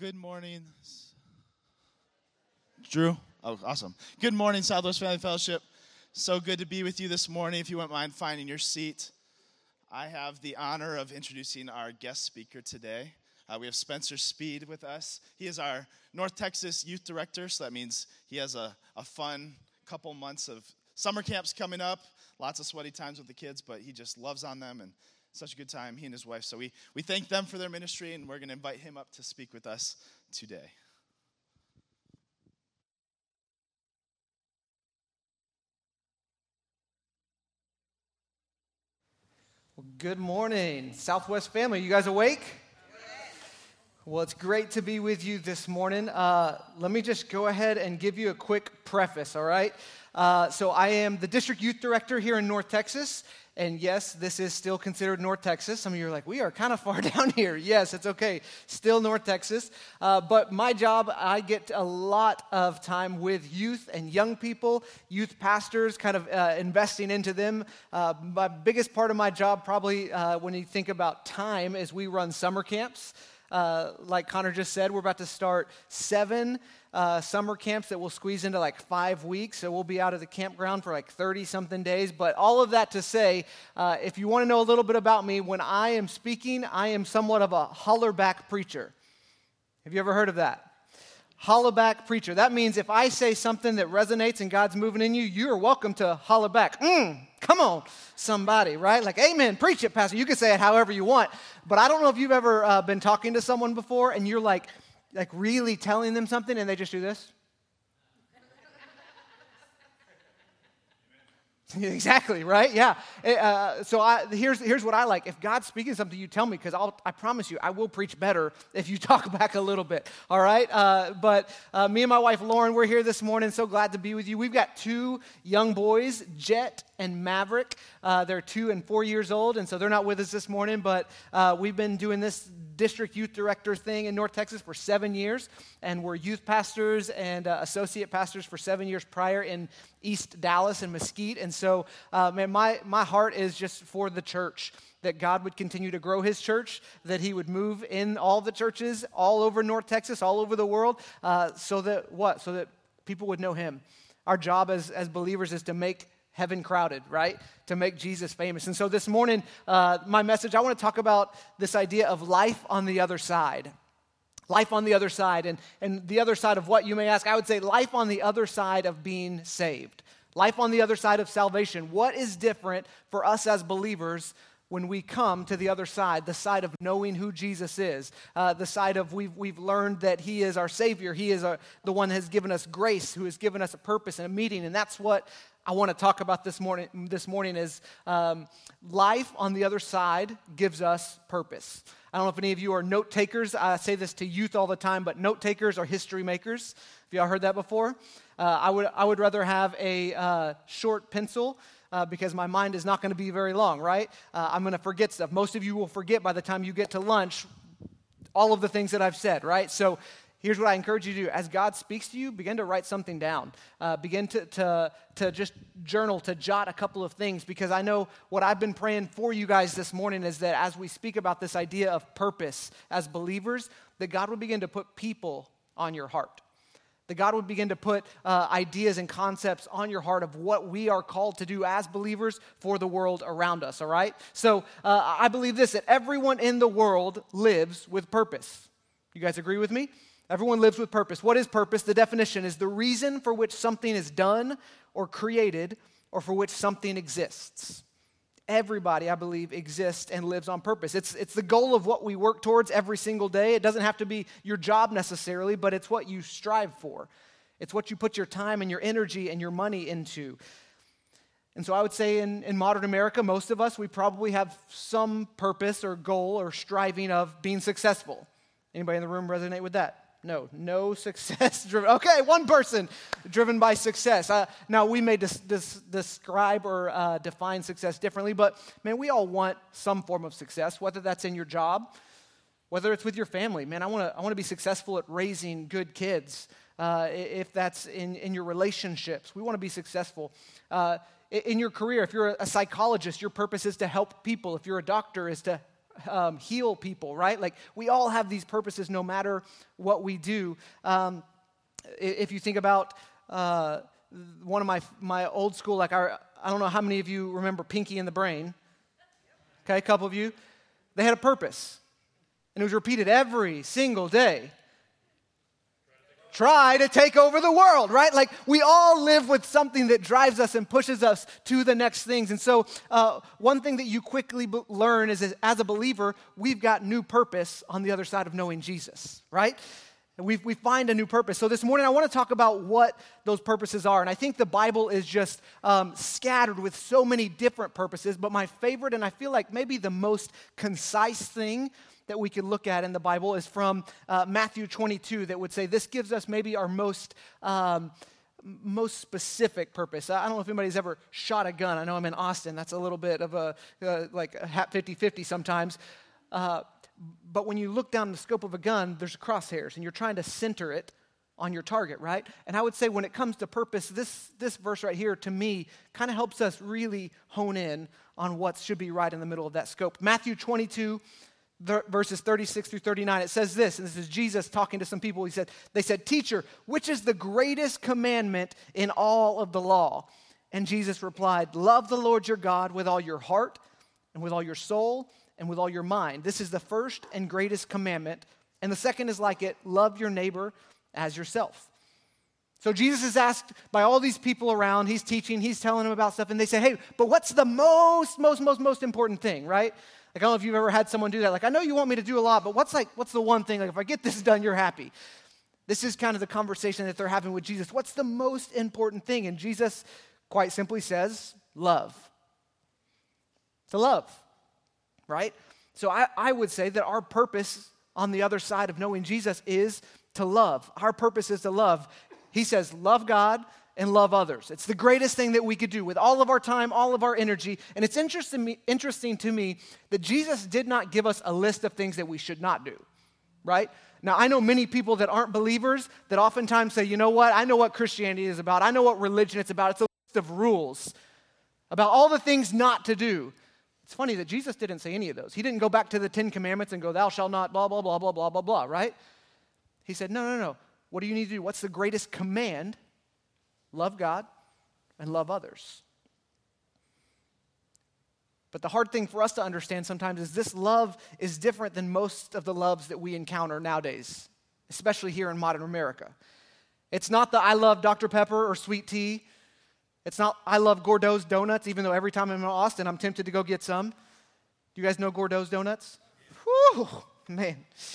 Good morning, Drew. Oh, awesome. Good morning, Southwest Family Fellowship. So good to be with you this morning. If you wouldn't mind finding your seat, I have the honor of introducing our guest speaker today. We have Spencer Speed with us. He is our North Texas Youth Director, so that means he has a fun couple months of summer camps coming up, lots of sweaty times with the kids, but he just loves on them, and such a good time, he and his wife. So we thank them for their ministry, and we're going to invite him up to speak with us today. Well, good morning, Southwest family. You guys awake? Well, it's great to be with you this morning. Let me just go ahead and give you a quick preface, all right? So I am the district youth director here in North Texas. And yes, this is still considered North Texas. Some of you are like, we are kind of far down here. Yes, it's okay. Still North Texas. But my job, I get a lot of time with youth and young people, youth pastors, kind of investing into them. My biggest part of my job, probably when you think about time, is we run summer camps. Like Connor just said, we're about to start 7 summer camps that will squeeze into like 5 weeks. So we'll be out of the campground for like 30-something days. But all of that to say, if you want to know a little bit about me, when I am speaking, I am somewhat of a holler-back preacher. Have you ever heard of that? Holler-back preacher. That means if I say something that resonates and God's moving in you, you are welcome to holler back. Come on, somebody, right? Like, amen, preach it, pastor. You can say it however you want. But I don't know if you've ever been talking to someone before and you're like really telling them something and they just do this. Exactly, right? Yeah. Here's what I like. If God's speaking something, you tell me, because I promise you, I will preach better if you talk back a little bit, all right? But me and my wife, Lauren, we're here this morning. So glad to be with you. We've got 2 young boys, Jet and Maverick. They're 2 and 4 years old, and so they're not with us this morning, but we've been doing this district youth director thing in North Texas for 7 years, and we're youth pastors and associate pastors for 7 years prior in East Dallas and Mesquite. And so, my heart is just for the church, that God would continue to grow his church, that he would move in all the churches all over North Texas, all over the world, so that people would know him. Our job as believers is to make heaven crowded, right? To make Jesus famous. And so this morning, my message, I want to talk about this idea of life on the other side. Life on the other side. And the other side of what, you may ask? I would say life on the other side of being saved. Life on the other side of salvation. What is different for us as believers when we come to the other side, the side of knowing who Jesus is, the side of we've learned that he is our Savior, he is the one who has given us grace, who has given us a purpose and a meaning, and that's what I want to talk about this morning is life on the other side gives us purpose. I don't know if any of you are note takers. I say this to youth all the time, but note takers are history makers. Have y'all heard that before? I would rather have a short pencil because my mind is not going to be very long, right? I'm going to forget stuff. Most of you will forget by the time you get to lunch all of the things that I've said, right? So here's what I encourage you to do. As God speaks to you, begin to write something down. Begin to just journal, to jot a couple of things, because I know what I've been praying for you guys this morning is that as we speak about this idea of purpose as believers, that God would begin to put people on your heart. That God would begin to put ideas and concepts on your heart of what we are called to do as believers for the world around us, all right? So I believe this, that everyone in the world lives with purpose. You guys agree with me? Everyone lives with purpose. What is purpose? The definition is the reason for which something is done or created or for which something exists. Everybody, I believe, exists and lives on purpose. It's the goal of what we work towards every single day. It doesn't have to be your job necessarily, but it's what you strive for. It's what you put your time and your energy and your money into. And so I would say in modern America, most of us, we probably have some purpose or goal or striving of being successful. Anybody in the room resonate with that? No success driven. Okay, one person driven by success. Now, we may describe or define success differently, but man, we all want some form of success, whether that's in your job, whether it's with your family. Man, I want to be successful at raising good kids. If that's in your relationships, we want to be successful. In your career, if you're a psychologist, your purpose is to help people. If you're a doctor, is to heal people, right? Like we all have these purposes no matter what we do. If you think about one of my old school, like I don't know how many of you remember Pinky and the Brain. Okay, a couple of you. They had a purpose, and it was repeated every single day. Try to take over the world, right? Like we all live with something that drives us and pushes us to the next things. And so one thing that you quickly learn is as a believer, we've got new purpose on the other side of knowing Jesus, right? We find a new purpose. So this morning I want to talk about what those purposes are. And I think the Bible is just scattered with so many different purposes. But my favorite, and I feel like maybe the most concise thing that we could look at in the Bible is from Matthew 22 that would say this gives us maybe our most specific purpose. I don't know if anybody's ever shot a gun. I know I'm in Austin. That's a little bit of a like a hat 50-50 sometimes. But when you look down the scope of a gun, there's crosshairs, and you're trying to center it on your target, right? And I would say when it comes to purpose, this verse right here, to me, kind of helps us really hone in on what should be right in the middle of that scope. Matthew 22, verses 36 through 39, it says this, and this is Jesus talking to some people. They said, "Teacher, which is the greatest commandment in all of the law?" And Jesus replied, "Love the Lord your God with all your heart and with all your soul and with all your mind. This is the first and greatest commandment. And the second is like it, love your neighbor as yourself." So Jesus is asked by all these people around, he's teaching, he's telling them about stuff, and they say, "Hey, but what's the most important thing," right? Like, I don't know if you've ever had someone do that. Like, I know you want me to do a lot, but what's the one thing? Like, if I get this done, you're happy. This is kind of the conversation that they're having with Jesus. What's the most important thing? And Jesus quite simply says, love. To love. Right? So I would say that our purpose on the other side of knowing Jesus is to love. Our purpose is to love. He says, love God and love others. It's the greatest thing that we could do with all of our time, all of our energy. And it's interesting to me that Jesus did not give us a list of things that we should not do. Right? Now, I know many people that aren't believers that oftentimes say, you know what? I know what Christianity is about. I know what religion is about. It's a list of rules about all the things not to do. It's funny that Jesus didn't say any of those. He didn't go back to the 10 Commandments and go, thou shalt not, blah, blah, blah, blah, blah, blah, blah, right? He said, no. What do you need to do? What's the greatest command? Love God and love others. But the hard thing for us to understand sometimes is this love is different than most of the loves that we encounter nowadays, especially here in modern America. It's not the I love Dr. Pepper or sweet tea. It's not, I love Gordo's donuts, even though every time I'm in Austin, I'm tempted to go get some. Do you guys know Gordo's donuts? Whew, man.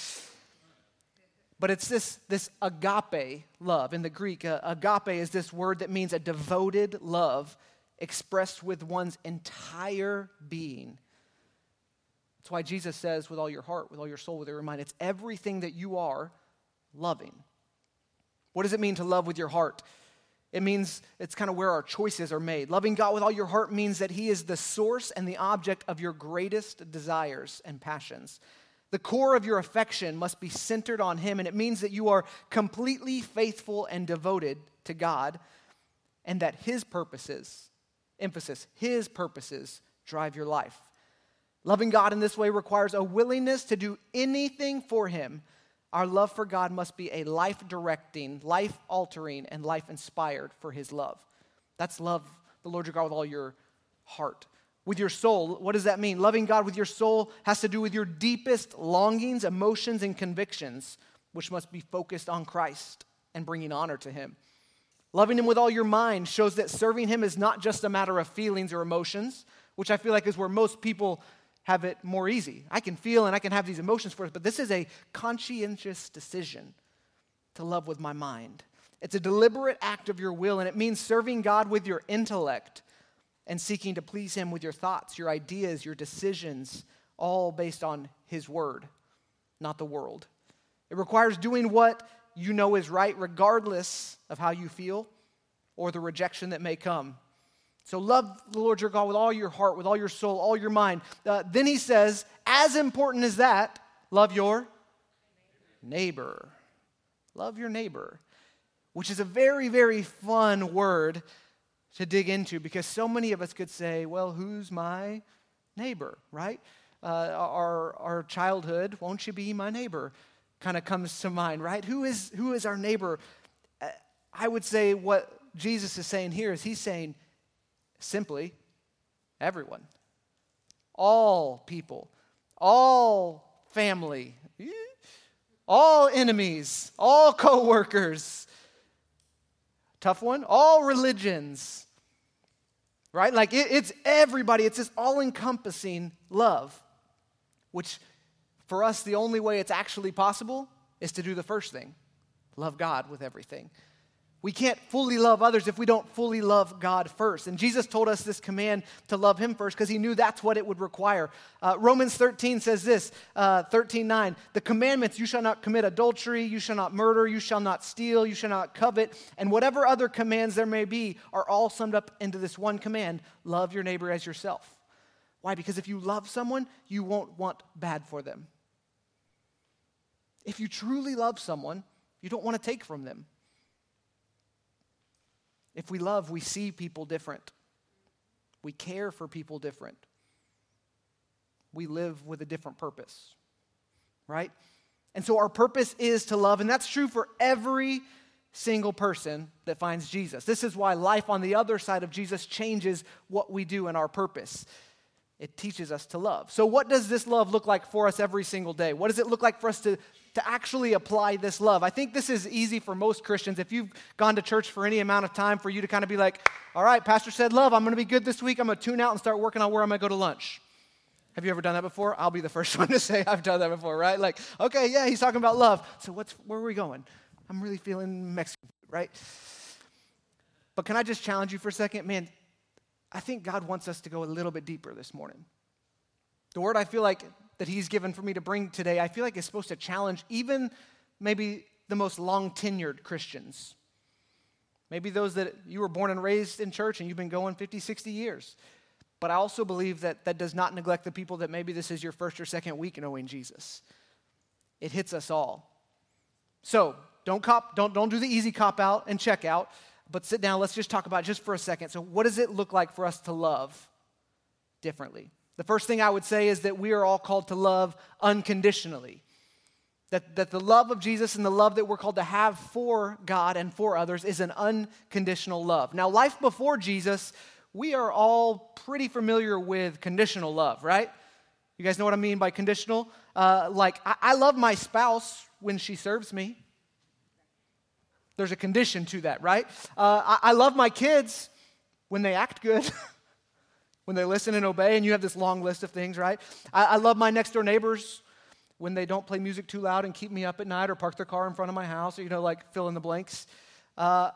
But it's this agape love. In the Greek, agape is this word that means a devoted love expressed with one's entire being. That's why Jesus says, with all your heart, with all your soul, with all your mind, it's everything that you are loving. What does it mean to love with your heart? It means it's kind of where our choices are made. Loving God with all your heart means that He is the source and the object of your greatest desires and passions. The core of your affection must be centered on Him, and it means that you are completely faithful and devoted to God, and that His purposes, emphasis, His purposes drive your life. Loving God in this way requires a willingness to do anything for Him. Our love for God must be a life-directing, life-altering, and life-inspired for His love. That's love the Lord your God with all your heart. With your soul, what does that mean? Loving God with your soul has to do with your deepest longings, emotions, and convictions, which must be focused on Christ and bringing honor to Him. Loving Him with all your mind shows that serving Him is not just a matter of feelings or emotions, which I feel like is where most people have it more easy. I can feel and I can have these emotions for it, but this is a conscientious decision to love with my mind. It's a deliberate act of your will, and it means serving God with your intellect and seeking to please Him with your thoughts, your ideas, your decisions, all based on His word, not the world. It requires doing what you know is right, regardless of how you feel or the rejection that may come. So love the Lord your God with all your heart, with all your soul, all your mind. Then He says, as important as that, love your neighbor. Love your neighbor, which is a very, very fun word to dig into, because so many of us could say, well, who's my neighbor, right? our childhood, won't you be my neighbor, kind of comes to mind, right? Who is our neighbor? I would say what Jesus is saying here is he's saying simply everyone, all people, all family, all enemies, all co-workers. Tough one. All religions, right? Like it's everybody. It's this all-encompassing love, which for us, the only way it's actually possible is to do the first thing, love God with everything. We can't fully love others if we don't fully love God first. And Jesus told us this command to love him first because he knew that's what it would require. Romans 13 says this, 13:9, the commandments, you shall not commit adultery, you shall not murder, you shall not steal, you shall not covet, and whatever other commands there may be are all summed up into this one command, love your neighbor as yourself. Why? Because if you love someone, you won't want bad for them. If you truly love someone, you don't want to take from them. If we love, we see people different. We care for people different. We live with a different purpose, right? And so our purpose is to love, and that's true for every single person that finds Jesus. This is why life on the other side of Jesus changes what we do in our purpose. It teaches us to love. So what does this love look like for us every single day? What does it look like for us to actually apply this love? I think this is easy for most Christians. If you've gone to church for any amount of time, for you to kind of be like, all right, pastor said love. I'm going to be good this week. I'm going to tune out and start working on where I'm going to go to lunch. Have you ever done that before? I'll be the first one to say I've done that before, right? Like, okay, yeah, he's talking about love. So where are we going? I'm really feeling Mexican, right? But can I just challenge you for a second? Man, I think God wants us to go a little bit deeper this morning. The word I feel like that he's given for me to bring today, I feel like it's supposed to challenge even maybe the most long-tenured Christians. Maybe those that you were born and raised in church and you've been going 50, 60 years. But I also believe that does not neglect the people that maybe this is your first or second week knowing Jesus. It hits us all. So don't do the easy cop out and check out, but sit down. Let's just talk about it just for a second. So what does it look like for us to love differently? The first thing I would say is that we are all called to love unconditionally. That the love of Jesus and the love that we're called to have for God and for others is an unconditional love. Now, life before Jesus, we are all pretty familiar with conditional love, right? You guys know what I mean by conditional? I love my spouse when she serves me. There's a condition to that, right? I love my kids when they act good. When they listen and obey, and you have this long list of things, right? I love my next door neighbors when they don't play music too loud and keep me up at night or park their car in front of my house, or, like fill in the blanks. I'm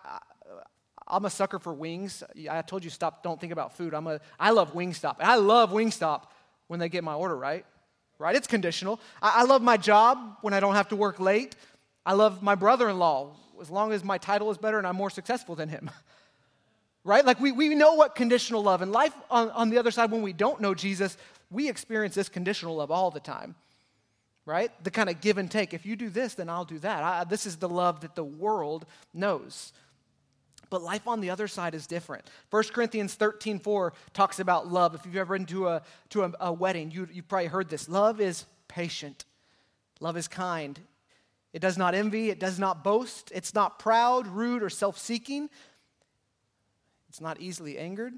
a sucker for wings. I told you don't think about food. I love Wingstop. And I love Wingstop when they get my order right? It's conditional. I love my job when I don't have to work late. I love my brother-in-law as long as my title is better and I'm more successful than him. Right? Like we know what conditional love, and life on the other side, when we don't know Jesus, we experience this conditional love all the time, right? The kind of give and take. If you do this, then I'll do that. This is the love that the world knows. But life on the other side is different. 1 Corinthians 13:4 talks about love. If you've ever been to a wedding, you've probably heard this. Love is patient. Love is kind. It does not envy. It does not boast. It's not proud, rude, or self-seeking. It's not easily angered.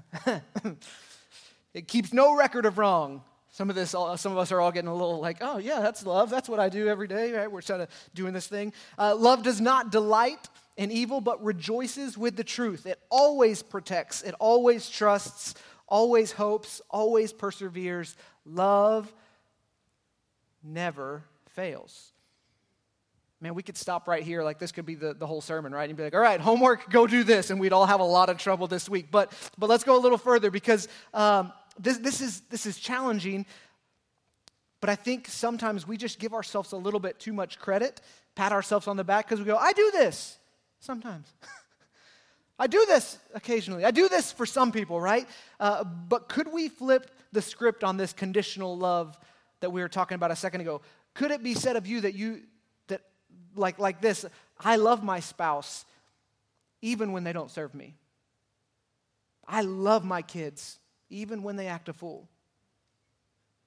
It keeps no record of wrong. Some of us are all getting a little like, oh yeah, that's love. That's what I do every day, right? We're sort of doing this thing. Love does not delight in evil, but rejoices with the truth. It always protects. It always trusts, always hopes, always perseveres. Love never fails. Man, we could stop right here. Like, this could be the whole sermon, right? And be like, all right, homework, go do this. And we'd all have a lot of trouble this week. But let's go a little further, because this is challenging. But I think sometimes we just give ourselves a little bit too much credit, pat ourselves on the back, because we go, I do this sometimes. I do this occasionally. I do this for some people, right? But could we flip the script on this conditional love that we were talking about a second ago? Could it be said of you that like this, I love my spouse even when they don't serve me. I love my kids even when they act a fool.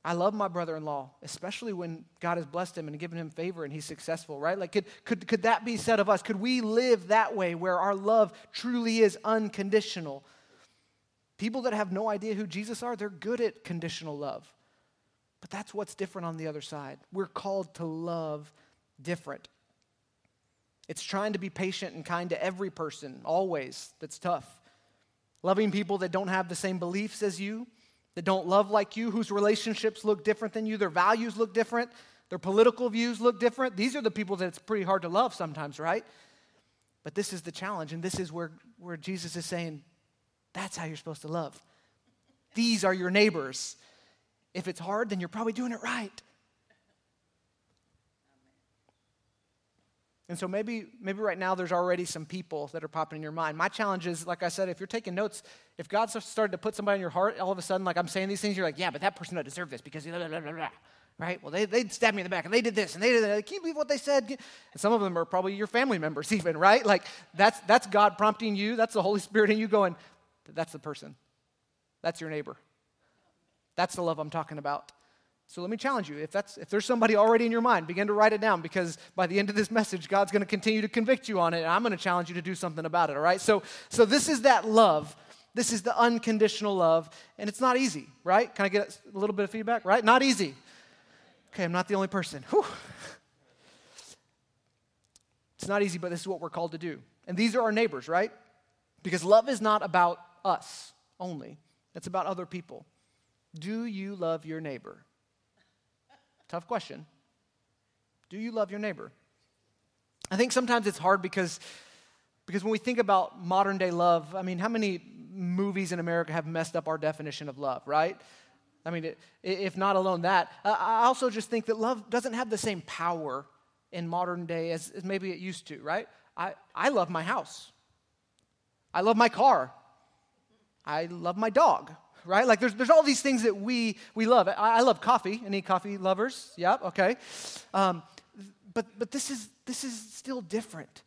I love my brother-in-law, especially when God has blessed him and given him favor and he's successful, right? Like, could that be said of us? Could we live that way where our love truly is unconditional? People that have no idea who Jesus are, they're good at conditional love. But that's what's different on the other side. We're called to love different. It's trying to be patient and kind to every person, always. That's tough. Loving people that don't have the same beliefs as you, that don't love like you, whose relationships look different than you, their values look different, their political views look different. These are the people that it's pretty hard to love sometimes, right? But this is the challenge, and this is where Jesus is saying, that's how you're supposed to love. These are your neighbors. If it's hard, then you're probably doing it right. And so maybe right now there's already some people that are popping in your mind. My challenge is, like I said, if you're taking notes, if God started to put somebody in your heart, all of a sudden, like I'm saying these things, you're like, yeah, but that person doesn't deserve this because blah, blah, blah, blah. Right? Well, they stabbed me in the back, and they did this, and they did that. Can you believe what they said? And some of them are probably your family members even, right? Like that's God prompting you. That's the Holy Spirit in you going, that's the person. That's your neighbor. That's the love I'm talking about. So let me challenge you. If there's somebody already in your mind, begin to write it down, because by the end of this message, God's going to continue to convict you on it, and I'm going to challenge you to do something about it, all right? So this is that love. This is the unconditional love, and it's not easy, right? Can I get a little bit of feedback, right? Not easy. Okay, I'm not the only person. Whew. It's not easy, but this is what we're called to do. And these are our neighbors, right? Because love is not about us only. It's about other people. Do you love your neighbor? Tough question. Do you love your neighbor? I think sometimes it's hard because when we think about modern day love, I mean, how many movies in America have messed up our definition of love, right? I mean, if not alone that, I also just think that love doesn't have the same power in modern day as maybe it used to, right? I love my house. I love my car. I love my dog. Right? Like there's all these things that we love. I love coffee. Any coffee lovers? Yeah, okay. But this is still different.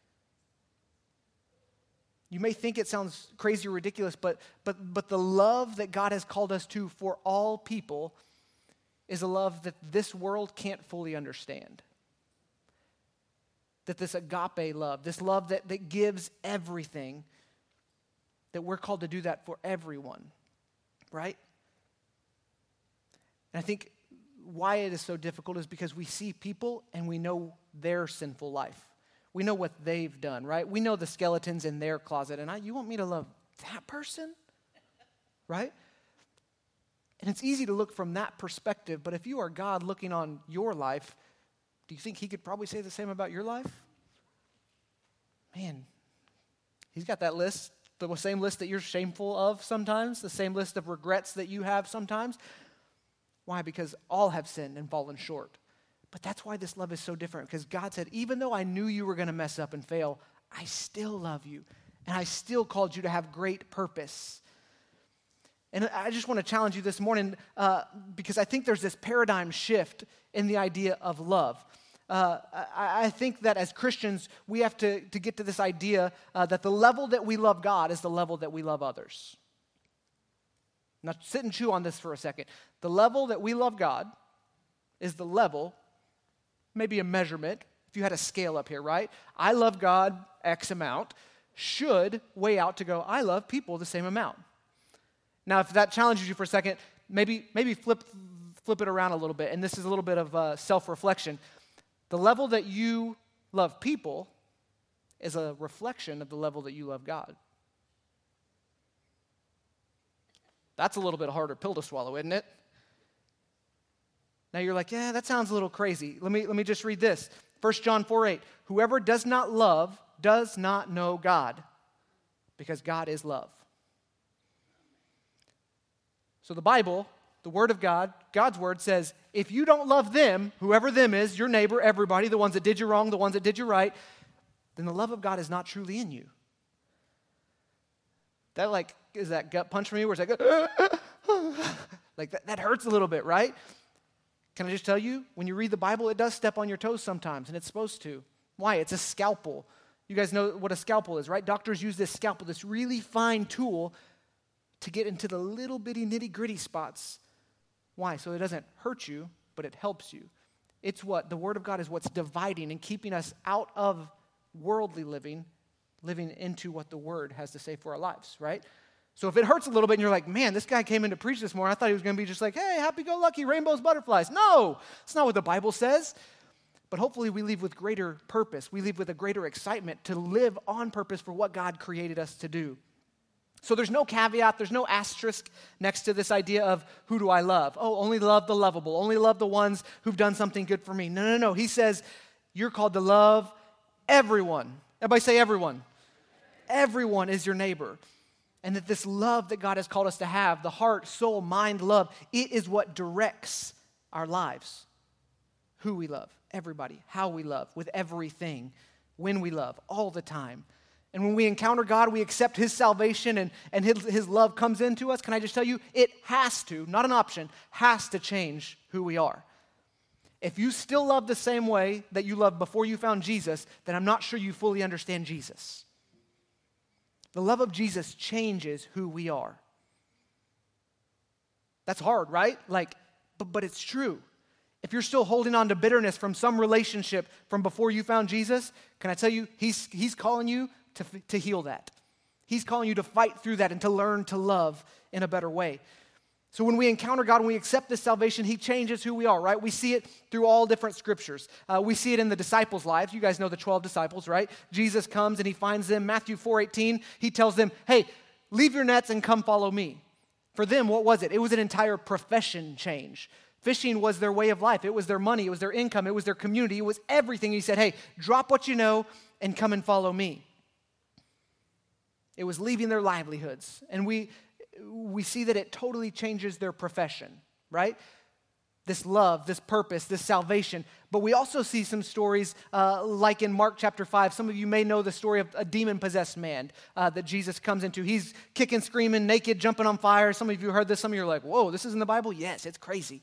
You may think it sounds crazy or ridiculous, but the love that God has called us to for all people is a love that this world can't fully understand. That this agape love, this love that gives everything, that we're called to do that for everyone. Right? And I think why it is so difficult is because we see people and we know their sinful life. We know what they've done, right? We know the skeletons in their closet, and you want me to love that person? Right? And it's easy to look from that perspective, but if you are God looking on your life, do you think he could probably say the same about your life? Man, he's got that list. The same list that you're shameful of sometimes, the same list of regrets that you have sometimes. Why? Because all have sinned and fallen short. But that's why this love is so different, because God said, even though I knew you were going to mess up and fail, I still love you, and I still called you to have great purpose. And I just want to challenge you this morning because I think there's this paradigm shift in the idea of love. I think that as Christians, we have to get to this idea that the level that we love God is the level that we love others. Now, sit and chew on this for a second. The level that we love God is the level, maybe a measurement, if you had a scale up here, right? I love God X amount, should weigh out to go, I love people the same amount. Now, if that challenges you for a second, maybe flip it around a little bit, and this is a little bit of self-reflection. The level that you love people is a reflection of the level that you love God. That's a little bit harder pill to swallow, isn't it? Now you're like, yeah, that sounds a little crazy. Let me just read this. 1 John 4:8. Whoever does not love does not know God, because God is love. So the Bible, the Word of God, God's Word says, if you don't love them, whoever them is, your neighbor, everybody, the ones that did you wrong, the ones that did you right, then the love of God is not truly in you. That is that gut punch for me where it's like, that hurts a little bit, right? Can I just tell you, when you read the Bible, it does step on your toes sometimes, and it's supposed to. Why? It's a scalpel. You guys know what a scalpel is, right? Doctors use this scalpel, this really fine tool, to get into the little bitty nitty-gritty spots Why? So it doesn't hurt you, but it helps you. The Word of God is what's dividing and keeping us out of worldly living into what the Word has to say for our lives, right? So if it hurts a little bit and you're like, man, this guy came in to preach this morning, I thought he was going to be just like, hey, happy-go-lucky, rainbows, butterflies. No, it's not what the Bible says. But hopefully we leave with greater purpose. We leave with a greater excitement to live on purpose for what God created us to do. So there's no caveat, there's no asterisk next to this idea of who do I love? Oh, only love the lovable, only love the ones who've done something good for me. No. He says you're called to love everyone. Everybody say everyone. Everyone is your neighbor. And that this love that God has called us to have, the heart, soul, mind, love, it is what directs our lives. Who we love, everybody, how we love, with everything, when we love, all the time. And when we encounter God, we accept His salvation and His love comes into us. Can I just tell you, it has to, not an option, has to change who we are. If you still love the same way that you loved before you found Jesus, then I'm not sure you fully understand Jesus. The love of Jesus changes who we are. That's hard, right? But it's true. If you're still holding on to bitterness from some relationship from before you found Jesus, can I tell you, He's calling you to heal that. He's calling you to fight through that and to learn to love in a better way. So when we encounter God, when we accept this salvation, He changes who we are, right? We see it through all different scriptures. We see it in the disciples' lives. You guys know the 12 disciples, right? Jesus comes and He finds them. Matthew 4:18, He tells them, hey, leave your nets and come follow me. For them, what was it? It was an entire profession change. Fishing was their way of life. It was their money. It was their income. It was their community. It was everything. He said, hey, drop what you know and come and follow me. It was leaving their livelihoods. And we see that it totally changes their profession, right? This love, this purpose, this salvation. But we also see some stories like in Mark chapter 5. Some of you may know the story of a demon-possessed man that Jesus comes into. He's kicking, screaming, naked, jumping on fire. Some of you heard this. Some of you are like, whoa, this is in the Bible? Yes, it's crazy.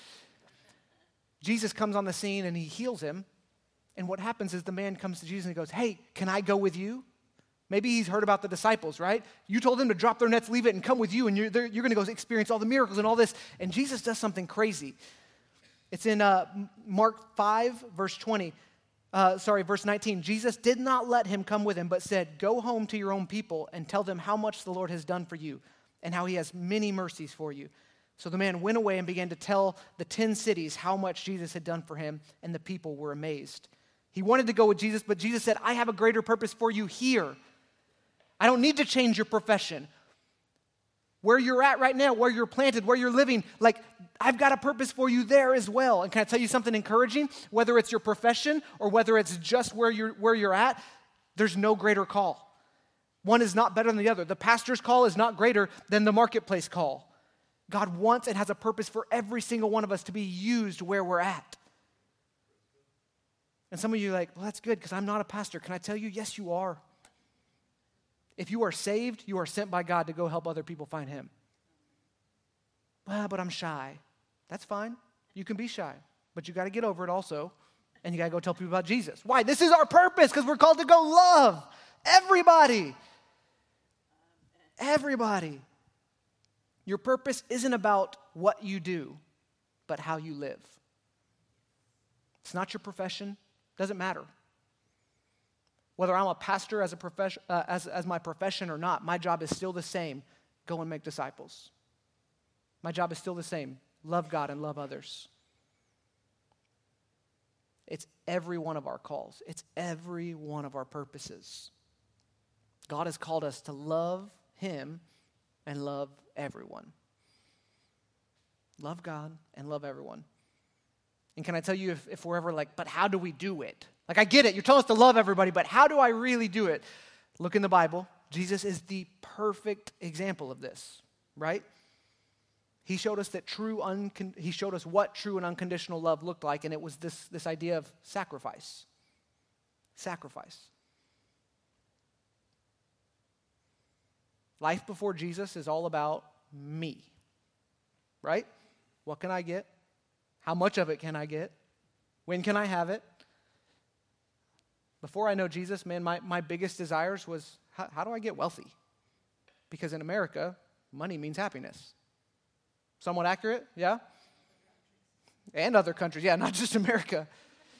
Jesus comes on the scene and He heals him. And what happens is the man comes to Jesus and he goes, hey, can I go with you? Maybe he's heard about the disciples, right? You told them to drop their nets, leave it, and come with you, and you're going to go experience all the miracles and all this. And Jesus does something crazy. It's in Mark 5, verse 19. Jesus did not let him come with him, but said, go home to your own people and tell them how much the Lord has done for you and how He has many mercies for you. So the man went away and began to tell the 10 cities how much Jesus had done for him, and the people were amazed. He wanted to go with Jesus, but Jesus said, I have a greater purpose for you here. I don't need to change your profession. Where you're at right now, where you're planted, where you're living, I've got a purpose for you there as well. And can I tell you something encouraging? Whether it's your profession or whether it's just where you're at, there's no greater call. One is not better than the other. The pastor's call is not greater than the marketplace call. God wants and has a purpose for every single one of us to be used where we're at. And some of you are like, well, that's good because I'm not a pastor. Can I tell you? Yes, you are. If you are saved, you are sent by God to go help other people find Him. Well, but I'm shy. That's fine. You can be shy. But you got to get over it also. And you got to go tell people about Jesus. Why? This is our purpose because we're called to go love everybody. Everybody. Your purpose isn't about what you do, but how you live. It's not your profession. Doesn't matter. Whether I'm a pastor as a profession, as my profession or not, my job is still the same. Go and make disciples. My job is still the same. Love God and love others. It's every one of our calls. It's every one of our purposes. God has called us to love Him and love everyone. Love God and love everyone. And can I tell you, if we're ever like, but how do we do it? I get it. You're telling us to love everybody, but how do I really do it? Look in the Bible. Jesus is the perfect example of this, right? He showed us He showed us what true and unconditional love looked like, and it was this idea of sacrifice. Sacrifice. Life before Jesus is all about me, right? What can I get? How much of it can I get? When can I have it? Before I know Jesus, man, my biggest desires was, how do I get wealthy? Because in America, money means happiness. Somewhat accurate, yeah? and other countries. Yeah, not just America.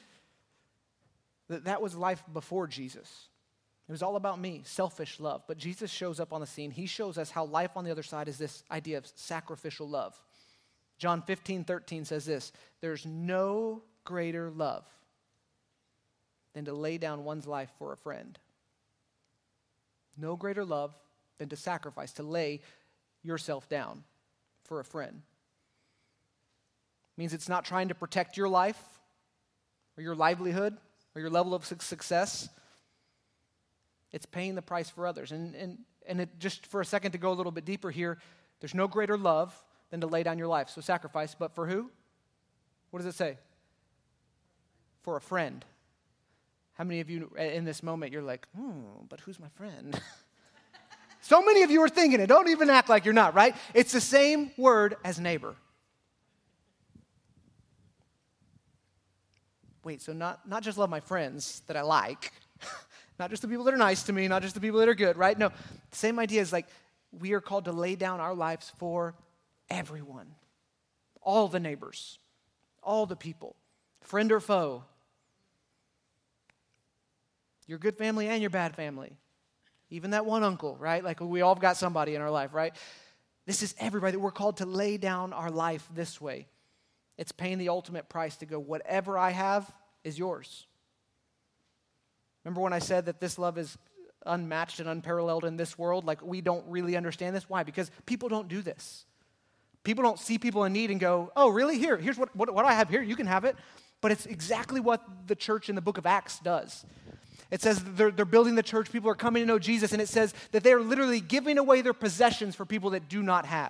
That was life before Jesus. It was all about me, selfish love. But Jesus shows up on the scene. He shows us how life on the other side is this idea of sacrificial love. John 15:13 says this, there's no greater love than to lay down one's life for a friend. No greater love than to sacrifice, to lay yourself down for a friend. It means it's not trying to protect your life or your livelihood or your level of success. It's paying the price for others. And it, just for a second to go a little bit deeper here, there's no greater love than to lay down your life. So sacrifice, but for who? What does it say? For a friend. How many of you in this moment, you're like, but who's my friend? So many of you are thinking it. Don't even act like you're not, right? It's the same word as neighbor. Wait, so not just love my friends that I like, not just the people that are nice to me, not just the people that are good, right? No, the same idea is like we are called to lay down our lives for everyone, all the neighbors, all the people, friend or foe, your good family and your bad family, even that one uncle, right? Like we all have got somebody in our life, right? This is everybody that we're called to lay down our life this way. It's paying the ultimate price to go, whatever I have is yours. Remember when I said that this love is unmatched and unparalleled in this world? Like we don't really understand this. Why? Because people don't do this. People don't see people in need and go, oh, really? Here's what I have here. You can have it. But it's exactly what the church in the book of Acts does. It says they're building the church. People are coming to know Jesus. And it says that they're literally giving away their possessions for people that do not have.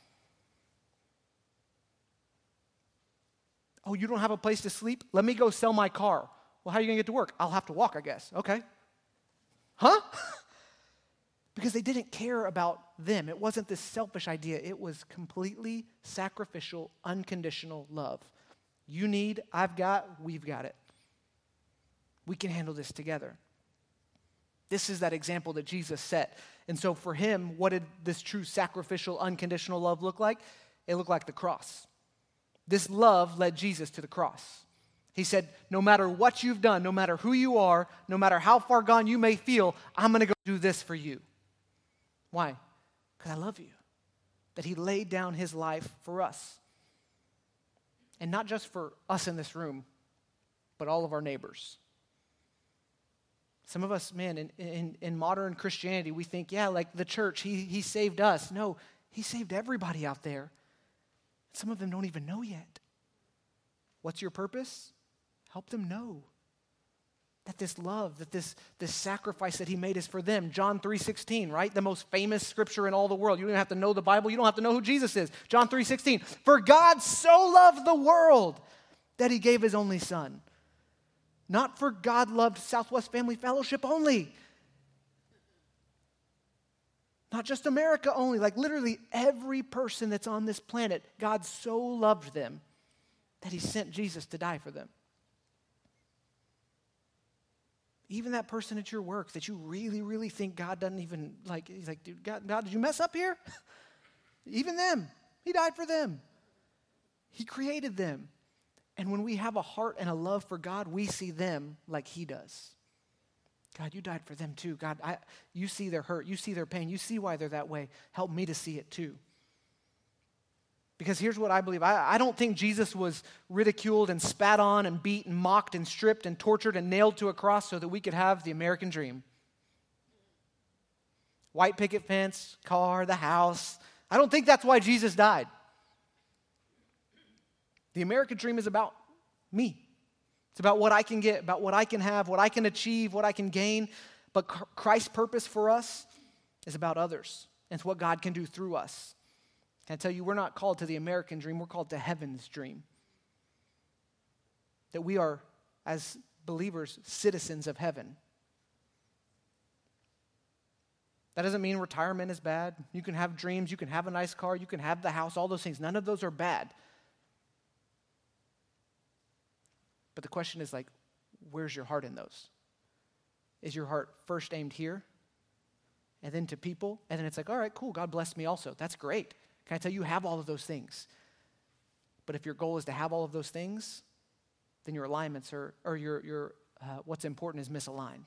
Oh, you don't have a place to sleep? Let me go sell my car. Well, how are you going to get to work? I'll have to walk, I guess. Okay. Huh? Because they didn't care about them. It wasn't this selfish idea. It was completely sacrificial, unconditional love. You need, I've got, we've got it. We can handle this together. This is that example that Jesus set. And so for him, what did this true sacrificial, unconditional love look like? It looked like the cross. This love led Jesus to the cross. He said, no matter what you've done, no matter who you are, no matter how far gone you may feel, I'm going to go do this for you. Why? Because I love you. That he laid down his life for us. And not just for us in this room, but all of our neighbors. Some of us, man, in modern Christianity, we think, yeah, like the church, he saved us. No, he saved everybody out there. Some of them don't even know yet. What's your purpose? Help them know that this love, that this sacrifice that he made is for them. John 3:16, right? The most famous scripture in all the world. You don't have to know the Bible. You don't have to know who Jesus is. John 3:16. For God so loved the world that he gave his only son. Not for God loved Southwest Family Fellowship only. Not just America only. Like literally every person that's on this planet, God so loved them that he sent Jesus to die for them. Even that person at your work that you really, really think God doesn't even like, he's like, dude, God, did you mess up here? Even them. He died for them. He created them. And when we have a heart and a love for God, we see them like he does. God, you died for them too. God, you see their hurt. You see their pain. You see why they're that way. Help me to see it too. Because here's what I believe. I don't think Jesus was ridiculed and spat on and beat and mocked and stripped and tortured and nailed to a cross so that we could have the American dream. White picket fence, car, the house. I don't think that's why Jesus died. The American dream is about me. It's about what I can get, about what I can have, what I can achieve, what I can gain. But Christ's purpose for us is about others. And it's what God can do through us. Can I tell you, we're not called to the American dream, we're called to heaven's dream. That we are, as believers, citizens of heaven. That doesn't mean retirement is bad. You can have dreams, you can have a nice car, you can have the house, all those things. None of those are bad. But the question is like, where's your heart in those? Is your heart first aimed here? And then to people? And then it's like, all right, cool, God bless me also. That's great. Can I tell you, you have all of those things. But if your goal is to have all of those things, then your alignments or your what's important is misaligned.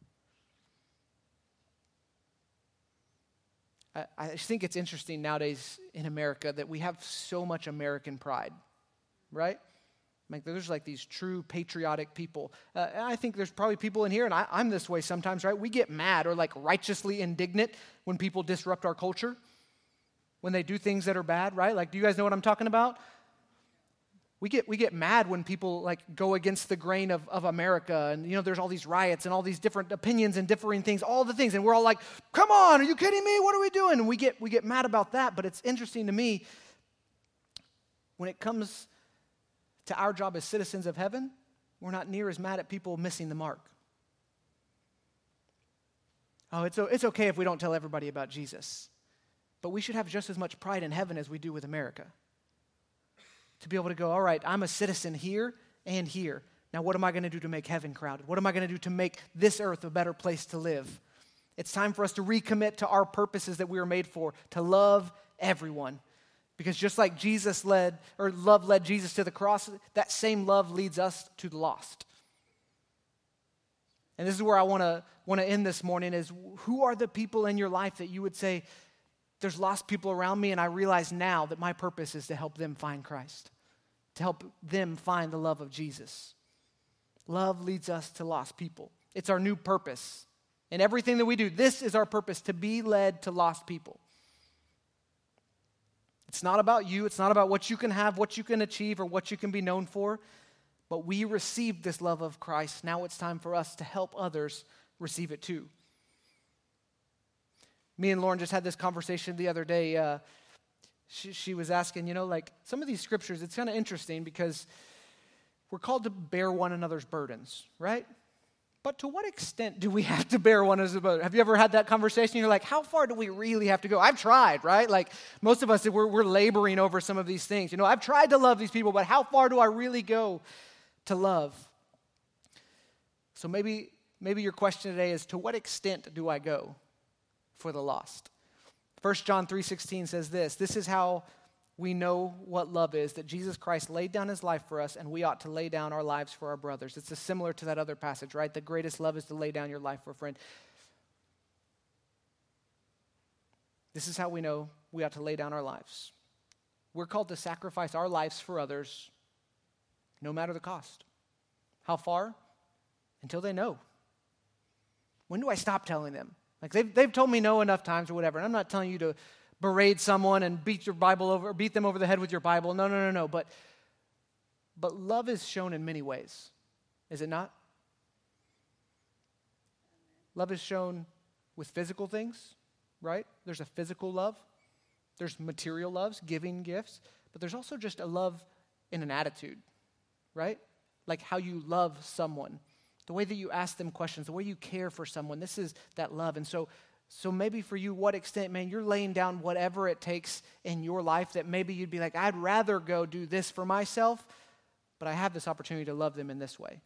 I think it's interesting nowadays in America that we have so much American pride, right? Like there's like these true patriotic people. And I think there's probably people in here, and I'm this way sometimes, right? We get mad or like righteously indignant when people disrupt our culture, when they do things that are bad, right? Like, do you guys know what I'm talking about? We get mad when people like go against the grain of America, and there's all these riots and all these different opinions and differing things, all the things, and we're all like, "Come on, are you kidding me? What are we doing?" And we get mad about that. But it's interesting to me when it comes to our job as citizens of heaven, we're not near as mad at people missing the mark. Oh, it's okay if we don't tell everybody about Jesus, but we should have just as much pride in heaven as we do with America. To be able to go, all right, I'm a citizen here and here. Now, what am I going to do to make heaven crowded? What am I going to do to make this earth a better place to live? It's time for us to recommit to our purposes that we were made for, to love everyone. Because just like love led Jesus to the cross, that same love leads us to the lost. And this is where I want to end this morning is, who are the people in your life that you would say, there's lost people around me, and I realize now that my purpose is to help them find Christ, to help them find the love of Jesus. Love leads us to lost people. It's our new purpose. In everything that we do, this is our purpose, to be led to lost people. It's not about you. It's not about what you can have, what you can achieve, or what you can be known for. But we received this love of Christ. Now it's time for us to help others receive it too. Me and Lauren just had this conversation the other day. She was asking, like some of these scriptures, it's kind of interesting because we're called to bear one another's burdens, right? But to what extent do we have to bear one another's burdens? Have you ever had that conversation? You're like, how far do we really have to go? I've tried, right? Like most of us, we're laboring over some of these things. I've tried to love these people, but how far do I really go to love? So maybe your question today is, to what extent do I go for the lost? 1 John 3:16 says this is how we know what love is, that Jesus Christ laid down his life for us, and we ought to lay down our lives for our brothers. It's similar to that other passage, right? The greatest love is to lay down your life for a friend. This is how we know we ought to lay down our lives. We're called to sacrifice our lives for others, no matter the cost. How far? Until they know. When do I stop telling them? Like they've told me no enough times or whatever, and I'm not telling you to berate someone and beat them over the head with your Bible. No. But love is shown in many ways, is it not? Love is shown with physical things, right? There's a physical love. There's material loves, giving gifts, but there's also just a love in an attitude, right? Like how you love someone. The way that you ask them questions, the way you care for someone, this is that love. And so maybe for you, what extent, man, you're laying down whatever it takes in your life that maybe you'd be like, I'd rather go do this for myself, but I have this opportunity to love them in this way.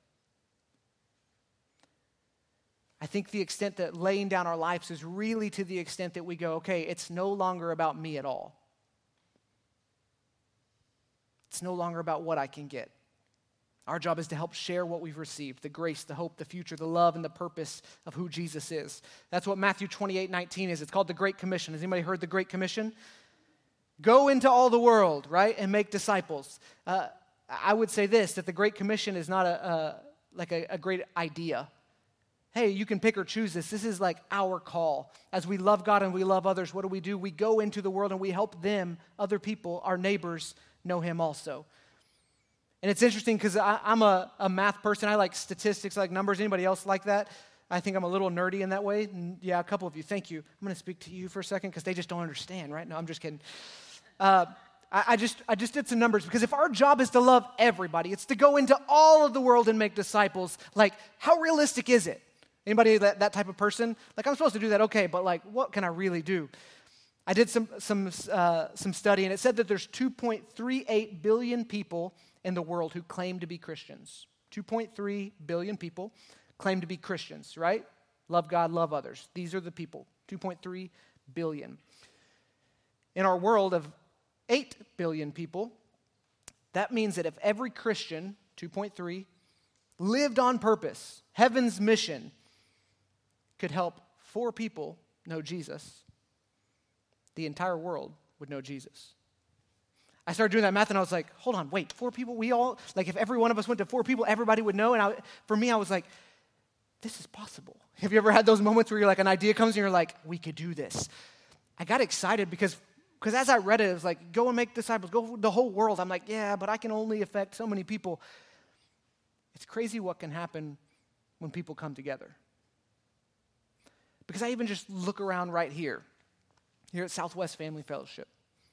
I think the extent that laying down our lives is really to the extent that we go, okay, it's no longer about me at all. It's no longer about what I can get. Our job is to help share what we've received, the grace, the hope, the future, the love, and the purpose of who Jesus is. That's what Matthew 28:19 is. It's called the Great Commission. Has anybody heard the Great Commission? Go into all the world, right, and make disciples. I would say this, that the Great Commission is not a great idea. Hey, you can pick or choose this. This is like our call. As we love God and we love others, what do? We go into the world and we help them, other people, our neighbors, know him also. And it's interesting because I'm a math person. I like statistics, I like numbers. Anybody else like that? I think I'm a little nerdy in that way. Yeah, a couple of you. Thank you. I'm going to speak to you for a second because they just don't understand, right? No, I'm just kidding. I just did some numbers because if our job is to love everybody, it's to go into all of the world and make disciples, like how realistic is it? Anybody that type of person? Like I'm supposed to do that, okay, but like what can I really do? I did some study and it said that there's 2.38 billion people in the world who claim to be Christians. 2.3 billion people claim to be Christians, right? Love God, love others. These are the people, 2.3 billion. In our world of 8 billion people, That means that if every Christian, 2.3, lived on purpose, heaven's mission could help 4 people know Jesus, the entire world would know Jesus. I started doing that math and I was like, hold on, wait, 4 people? If every one of us went to 4 people, everybody would know? And for me, I was like, this is possible. Have you ever had those moments where you're like, an idea comes and you're like, we could do this? I got excited because as I read it, it was like, go and make disciples, go the whole world. I'm like, yeah, but I can only affect so many people. It's crazy what can happen when people come together. Because I even just look around right here at Southwest Family Fellowship,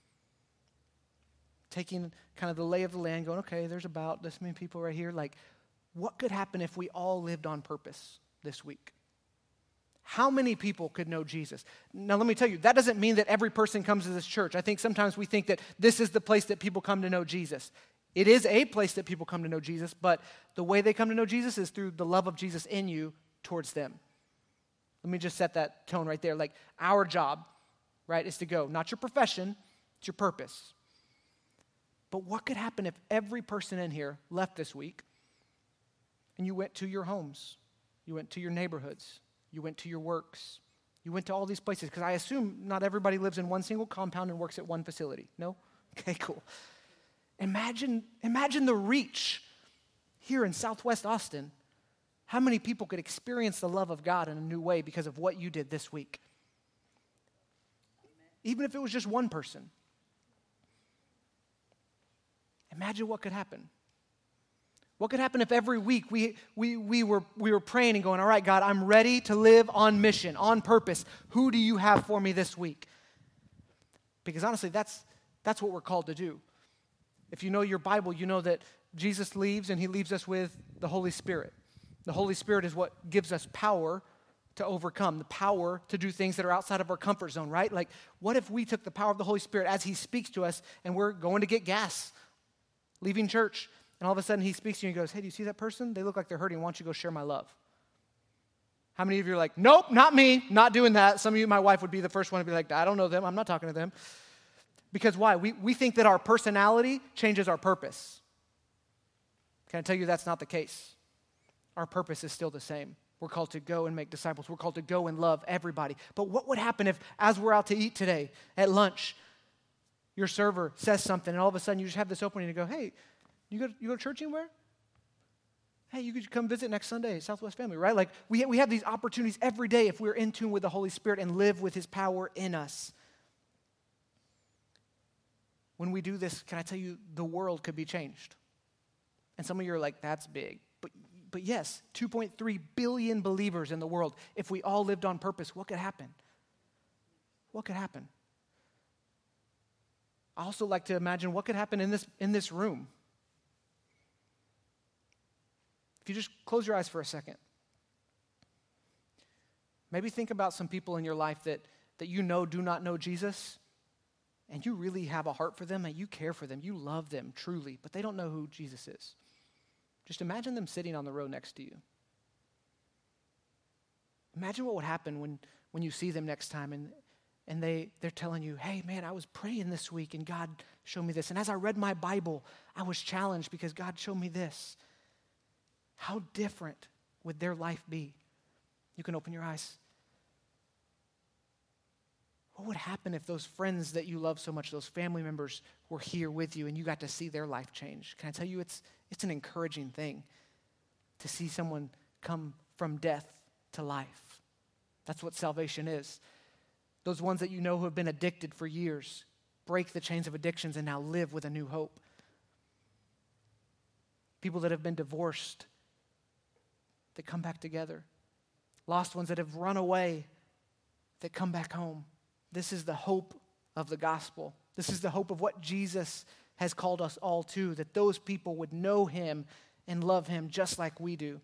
taking kind of the lay of the land, going, okay, there's about this many people right here. Like, what could happen if we all lived on purpose this week? How many people could know Jesus? Now, let me tell you, that doesn't mean that every person comes to this church. I think sometimes we think that this is the place that people come to know Jesus. It is a place that people come to know Jesus, but the way they come to know Jesus is through the love of Jesus in you towards them. Let me just set that tone right there. Like, our job, right, is to go, not your profession, it's your purpose. But what could happen if every person in here left this week and you went to your homes, you went to your neighborhoods, you went to your works, you went to all these places? Because I assume not everybody lives in one single compound and works at one facility. No? Okay, cool. Imagine the reach here in Southwest Austin. How many people could experience the love of God in a new way because of what you did this week? Even if it was just one person. Imagine what could happen. What could happen if every week we were praying and going, all right, God, I'm ready to live on mission, on purpose. Who do you have for me this week? Because honestly, that's what we're called to do. If you know your Bible, you know that Jesus leaves and he leaves us with the Holy Spirit. The Holy Spirit is what gives us power to overcome, the power to do things that are outside of our comfort zone, right? Like, what if we took the power of the Holy Spirit as he speaks to us and we're going to get gas, leaving church, and all of a sudden he speaks to you and he goes, hey, do you see that person? They look like they're hurting. Why don't you go share my love? How many of you are like, nope, not me, not doing that? Some of you, my wife would be the first one to be like, I don't know them. I'm not talking to them. Because why? We think that our personality changes our purpose. Can I tell you that's not the case? Our purpose is still the same. We're called to go and make disciples. We're called to go and love everybody. But what would happen if, as we're out to eat today at lunch, your server says something and all of a sudden you just have this opening to go, hey, you go to church anywhere? Hey, you could come visit next Sunday, Southwest Family, right? Like, we have these opportunities every day if we're in tune with the Holy Spirit and live with his power in us. When we do this, can I tell you, the world could be changed. And some of you are like, that's big. But yes, 2.3 billion believers in the world. If we all lived on purpose, what could happen? What could happen? I also like to imagine what could happen in this room. If you just close your eyes for a second. Maybe think about some people in your life that you know do not know Jesus, and you really have a heart for them, and you care for them, you love them truly, but they don't know who Jesus is. Just imagine them sitting on the row next to you. Imagine what would happen when you see them next time and they're telling you, hey, man, I was praying this week and God showed me this. And as I read my Bible, I was challenged because God showed me this. How different would their life be? You can open your eyes. What would happen if those friends that you love so much, those family members, were here with you and you got to see their life change? Can I tell you, it's an encouraging thing to see someone come from death to life. That's what salvation is. Those ones that you know who have been addicted for years break the chains of addictions and now live with a new hope. People that have been divorced that come back together. Lost ones that have run away that come back home. This is the hope of the gospel. This is the hope of what Jesus has called us all to, that those people would know him and love him just like we do,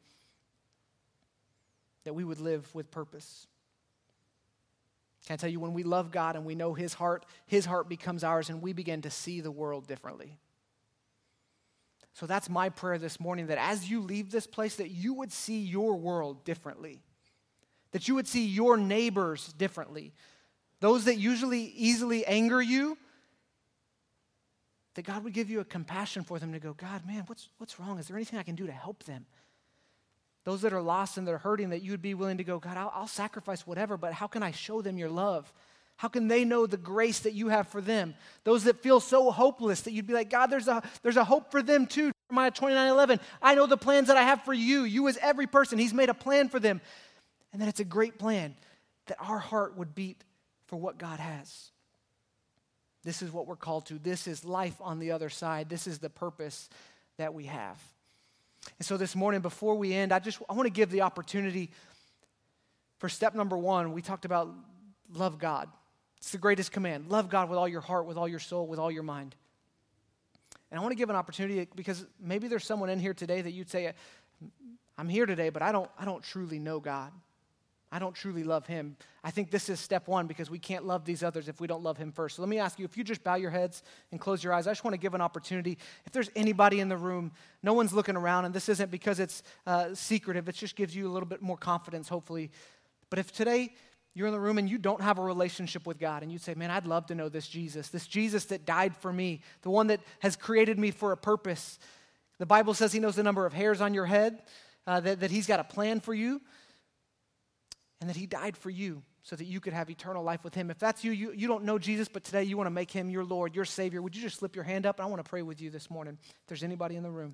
that we would live with purpose. Can I tell you, when we love God and we know his heart becomes ours and we begin to see the world differently. So that's my prayer this morning, that as you leave this place, that you would see your world differently, that you would see your neighbors differently. Those that usually easily anger you, that God would give you a compassion for them to go, God, man, what's wrong? Is there anything I can do to help them? Those that are lost and that are hurting, that you would be willing to go, God, I'll sacrifice whatever, but how can I show them your love? How can they know the grace that you have for them? Those that feel so hopeless that you'd be like, God, there's a hope for them too. Jeremiah 29:11, I know the plans that I have for you. You as every person, he's made a plan for them. And that it's a great plan that our heart would beat for what God has. This is what we're called to. This is life on the other side. This is the purpose that we have. And so this morning, before we end, I want to give the opportunity for step number 1. We talked about love God. It's the greatest command. Love God with all your heart, with all your soul, with all your mind. And I want to give an opportunity because maybe there's someone in here today that you'd say, I'm here today, but I don't truly know God. I don't truly love him. I think this is step 1 because we can't love these others if we don't love him first. So let me ask you, if you just bow your heads and close your eyes, I just want to give an opportunity. If there's anybody in the room, no one's looking around, and this isn't because it's secretive. It just gives you a little bit more confidence, hopefully. But if today you're in the room and you don't have a relationship with God, and you say, man, I'd love to know this Jesus that died for me, the one that has created me for a purpose. The Bible says he knows the number of hairs on your head, that he's got a plan for you, and that he died for you so that you could have eternal life with him. If that's you, you don't know Jesus, but today you want to make him your Lord, your Savior, would you just slip your hand up? And I want to pray with you this morning. If there's anybody in the room.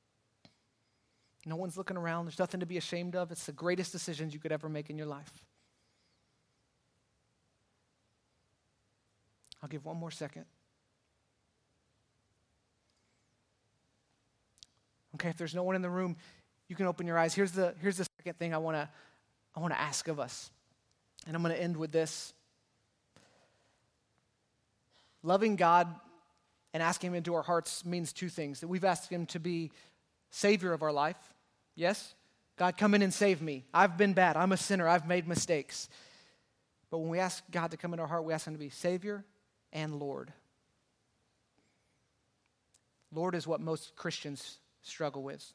No one's looking around. There's nothing to be ashamed of. It's the greatest decisions you could ever make in your life. I'll give one more second. Okay, if there's no one in the room, you can open your eyes. Here's the second thing I want to ask of us. And I'm going to end with this. Loving God and asking him into our hearts means 2 things. That we've asked him to be Savior of our life. Yes? God, come in and save me. I've been bad. I'm a sinner. I've made mistakes. But when we ask God to come into our heart, we ask him to be Savior and Lord. Lord is what most Christians struggle with.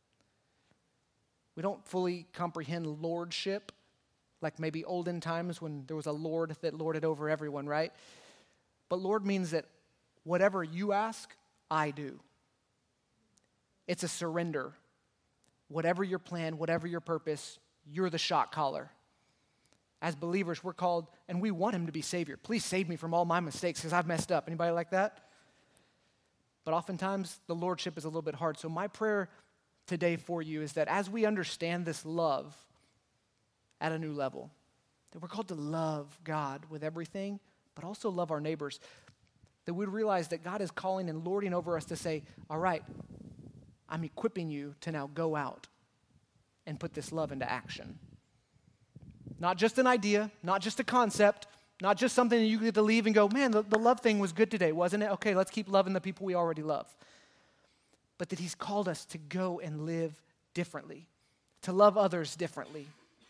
We don't fully comprehend lordship, like maybe olden times when there was a lord that lorded over everyone, right? But Lord means that whatever you ask, I do. It's a surrender. Whatever your plan, whatever your purpose, you're the shot caller. As believers, we're called, and we want him to be Savior. Please save me from all my mistakes because I've messed up. Anybody like that? But oftentimes, the lordship is a little bit hard. So my prayer today for you is that as we understand this love at a new level, that we're called to love God with everything, but also love our neighbors, that we'd realize that God is calling and lording over us to say, all right, I'm equipping you to now go out and put this love into action. Not just an idea, not just a concept, not just something that you get to leave and go, man, the love thing was good today, wasn't it? Okay, let's keep loving the people we already love. But that he's called us to go and live differently, to love others differently.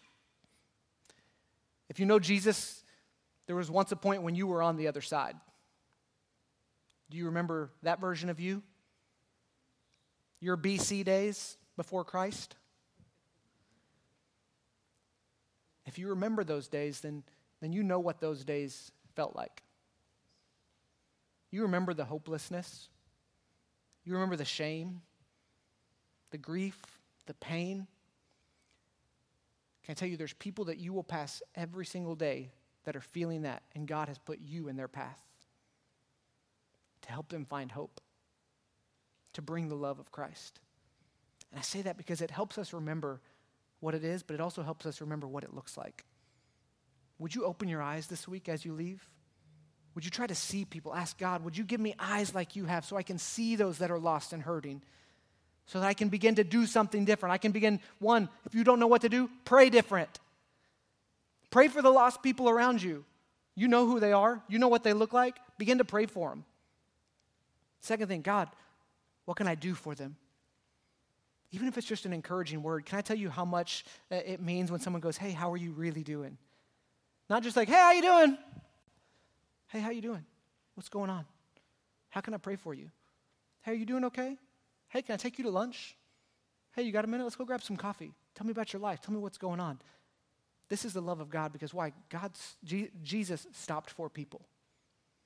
If you know Jesus, there was once a point when you were on the other side. Do you remember that version of you? Your BC days before Christ? If you remember those days, then you know what those days felt like. You remember the hopelessness. You remember the shame, the grief, the pain. Can I tell you, there's people that you will pass every single day that are feeling that, and God has put you in their path to help them find hope, to bring the love of Christ. And I say that because it helps us remember what it is, but it also helps us remember what it looks like. Would you open your eyes this week as you leave? Would you try to see people? Ask God, would you give me eyes like you have so I can see those that are lost and hurting, so that I can begin to do something different? I can begin, one, if you don't know what to do, pray different. Pray for the lost people around you. You know who they are. You know what they look like. Begin to pray for them. Second thing, God, what can I do for them? Even if it's just an encouraging word, can I tell you how much it means when someone goes, hey, how are you really doing? Not just like, hey, how you doing? Hey, how you doing? What's going on? How can I pray for you? Hey, are you doing okay? Hey, can I take you to lunch? Hey, you got a minute? Let's go grab some coffee. Tell me about your life. Tell me what's going on. This is the love of God because why? Jesus stopped for people.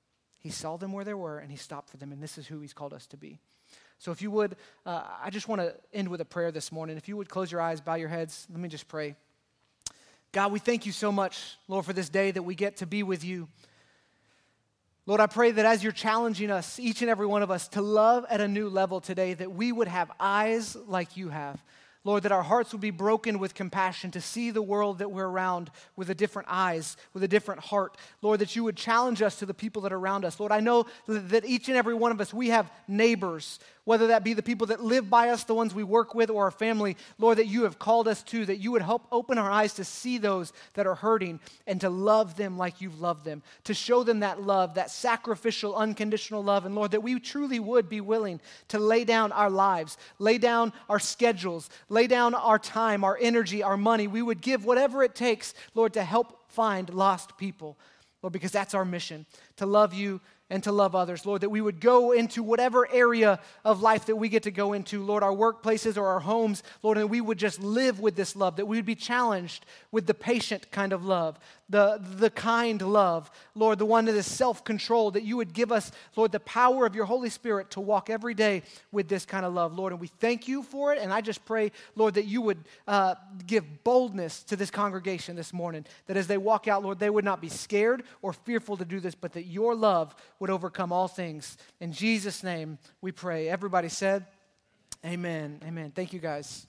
He saw them where they were, and he stopped for them, and this is who he's called us to be. So if you would, I just want to end with a prayer this morning. If you would close your eyes, bow your heads, let me just pray. God, we thank you so much, Lord, for this day that we get to be with you. Lord, I pray that as you're challenging us, each and every one of us, to love at a new level today, that we would have eyes like you have. Lord, that our hearts would be broken with compassion to see the world that we're around with a different eyes, with a different heart. Lord, that you would challenge us to the people that are around us. Lord, I know that each and every one of us, we have neighbors, whether that be the people that live by us, the ones we work with, or our family. Lord, that you have called us to, that you would help open our eyes to see those that are hurting and to love them like you've loved them, to show them that love, that sacrificial, unconditional love. And Lord, that we truly would be willing to lay down our lives, lay down our schedules, lay down our time, our energy, our money. We would give whatever it takes, Lord, to help find lost people. Lord, because that's our mission, to love you and to love others. Lord, that we would go into whatever area of life that we get to go into, Lord, our workplaces or our homes, Lord, and we would just live with this love, that we would be challenged with the patient kind of love, the kind love, Lord, the one that is self-controlled, that you would give us, Lord, the power of your Holy Spirit to walk every day with this kind of love, Lord, and we thank you for it, and I just pray, Lord, that you would give boldness to this congregation this morning, that as they walk out, Lord, they would not be scared or fearful to do this, but that your love would overcome all things. In Jesus' name we pray. Everybody said, amen. Amen. Thank you, guys.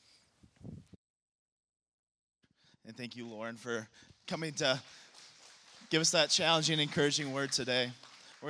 And thank you, Lauren, for coming to give us that challenging, encouraging word today.